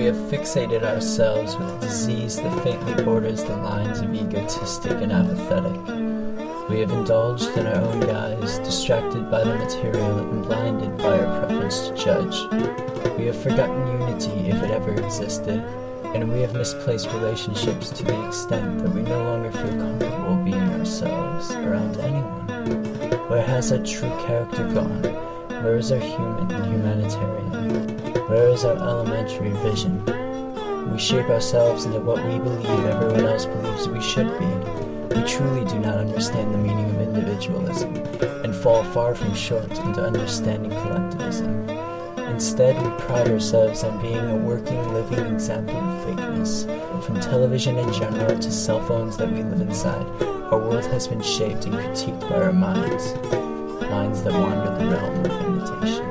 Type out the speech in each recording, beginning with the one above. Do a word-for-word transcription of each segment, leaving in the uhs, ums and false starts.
have fixated ourselves with a disease that faintly borders the lines of egotistic and apathetic. We have indulged in our own guise, distracted by the material and blinded by our preference to judge. We have forgotten unity if it ever existed, and we have misplaced relationships to the extent that we no longer feel comfortable being ourselves around anyone. Where has our true character gone? Where is our human and humanitarian? Where is our elementary vision? We shape ourselves into what we believe everyone else believes we should be. We truly do not understand the meaning of individualism and fall far from short into understanding collectivism. Instead, we pride ourselves on being a working, living example of fakeness. From television in general to cell phones that we live inside, our world has been shaped and critiqued by our minds, minds that wander the realm of imitation.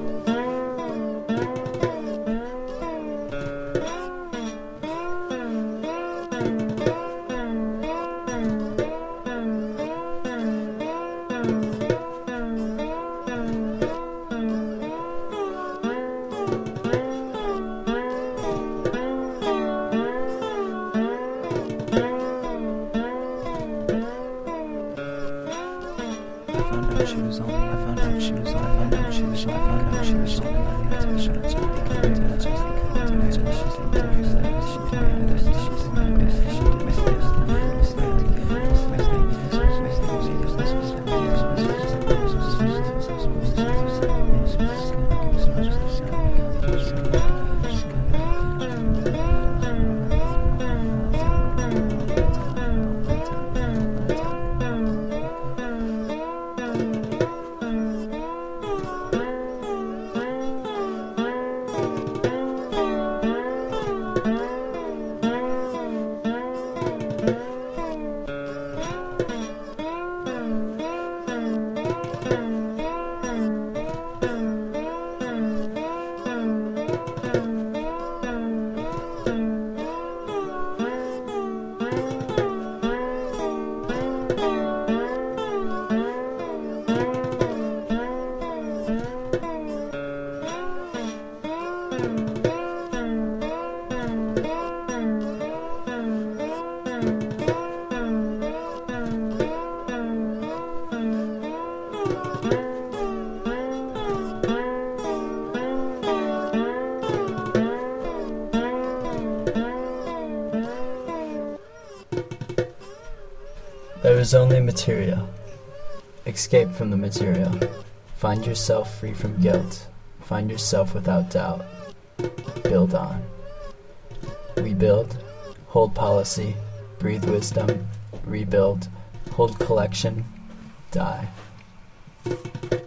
She was on me, I found out she was on me, I found out she was on me, I found out she was on me, I got to shut it, so I can't do it, just like I can't do it, she's like the first time, she's doing this, she's doing this, she's doing this, she's doing this, she's doing There is only material. Escape from the material. Find yourself free from guilt. Find yourself without doubt. Build on. Rebuild. Hold policy. Breathe wisdom. Rebuild. Hold collection. Die.